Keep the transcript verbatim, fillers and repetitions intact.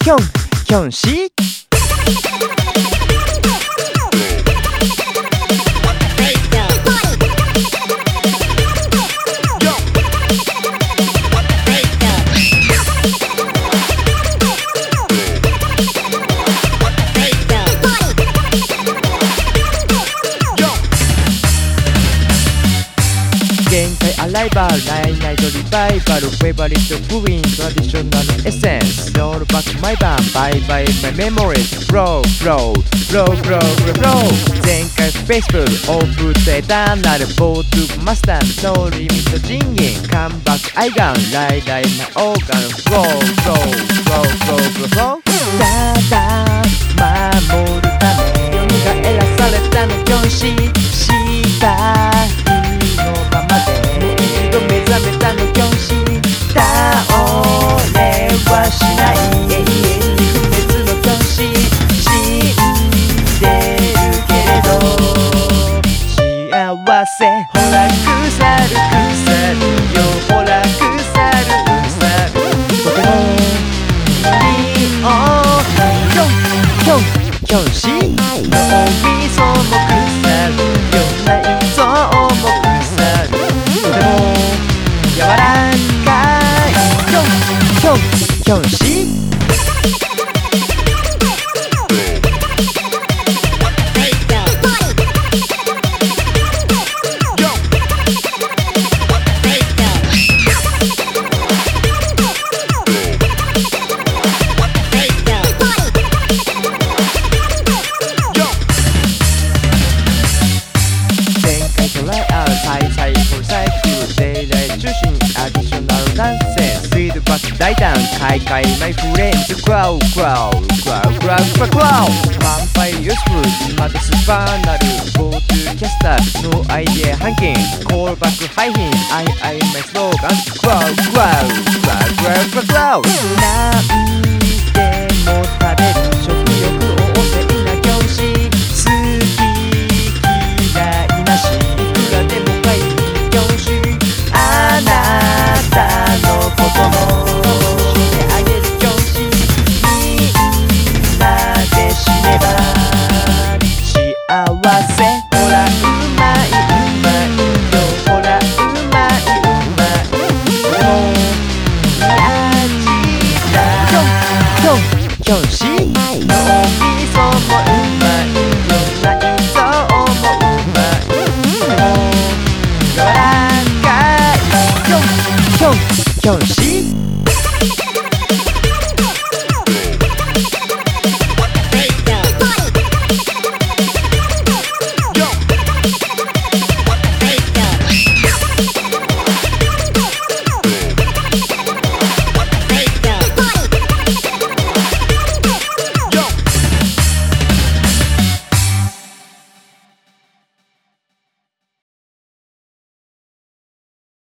キョンキョンシ限界アライバルナイナイトリバイバルフェイバリットフーイントラディショナルエッセンスロールバックマイバンバイバイマイメモリーズフローフローフローフローフローフロー前回フェイスブルオープンとエターナルボートマスターノーリミット人間カムバックアイガンライダイマイオーガンフローフローフローフローフローフローただ守るためよみがえらされたのキョンシしたはしない永遠に不滅のキョンシ死んでるけれど幸せほら腐る腐るよほら腐る腐るとてもいいおキョンキョンキョンシ脳みそも腐るよ内臓も腐るとても柔らかいキョンキョンキョンシ前回トライアウト再々フルサイクルデイライ中心アディショナルダンセンスリードバック大胆開会マイフレンズクラウクラウクラウクラウクラウクラウワンパイユースフル今ですバーナル Go to キャスターノーアイデアハンキンコールバックハイヒン I I マイスローガンクラウクラウクラウクラウクラウクラウなんでも食べる